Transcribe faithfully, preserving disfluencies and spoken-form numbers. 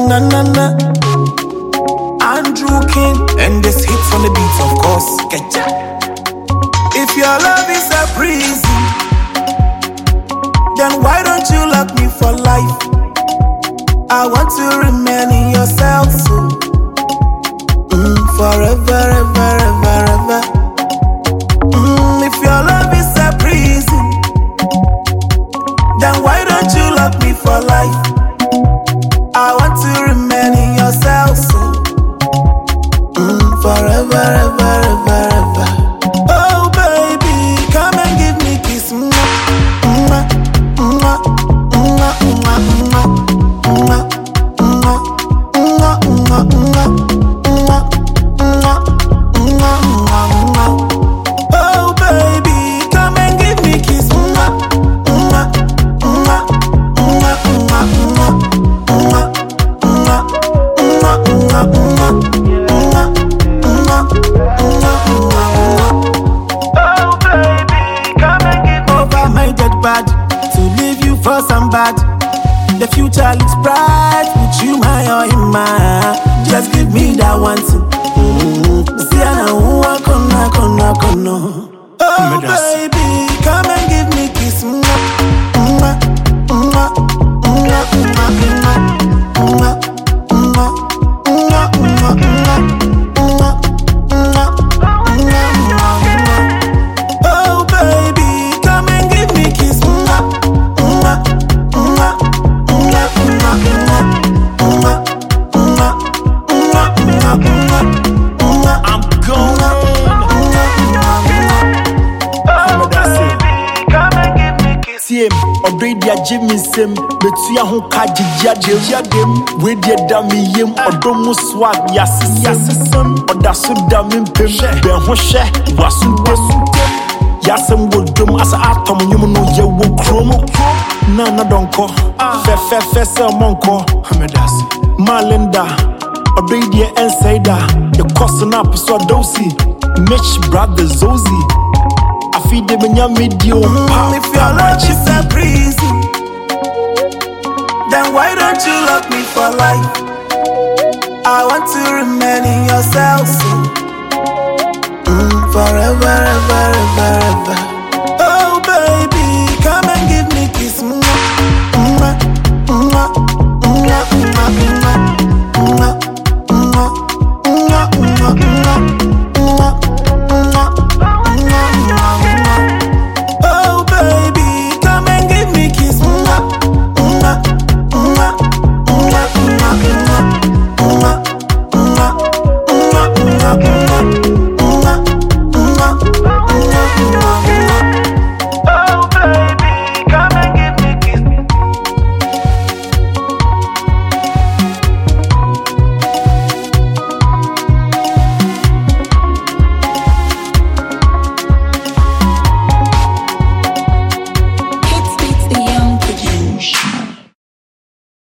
na na na. Andrew King, and this hits on the beat, of course. Getcha. If your love is a prison, then why don't you lock me for life? I want to remain in your cell, so mm, forever, ever, ever, ever. Mm, if your love is a prison, then why don't you lock me for life? I want to remain in your cell, so mm, forever, ever, ever, ever. Oh baby, come and give me kiss. Mwah, mwah, mwah, mwah, mwah. Oh baby, come and give me kiss. Oh baby, come and give me over my dead bad to leave you for some bad. The future looks bright with you, my oh, my. Just give me that one thing. Mm-hmm. See, I know I gonna, gonna, gonna. Oh, baby, come and give me kiss. Mwah, mwah, mwah, mwah, mwah, mwah, mwah, mwah, mwah, mwah. Oh, baby, come and give me kiss. Mwah, mwah, mwah. I'm going. Oh, baby, come and give me kiss. See him, already a Jimmy Sim, but see a who kaji yadem yadem. We did dummy him or domo swag yas yas son or da so damn pim. Ben hoshe wasu wasu. Yasem would drum as a atom, you know, you will chromo. Nana don't call. Fe fe fe se monko. Malinda, already and say that. The cousin up so dozy. Mitch brother Zozy. I feed them in your medium. Mm, if your love is a prison, then why don't you lock me for life? I want to remain in your cell, so mm, forever, ever, ever, ever.